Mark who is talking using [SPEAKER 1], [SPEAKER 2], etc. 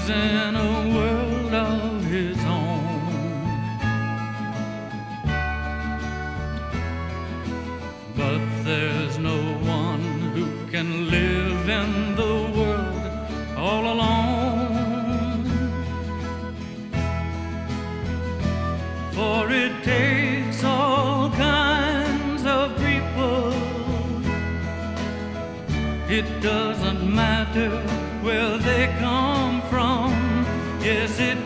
[SPEAKER 1] lives in a world of his own. But there's no one who can live in the world all alone, for it takes all kinds of people. It doesn't matter where they come from. Yes, it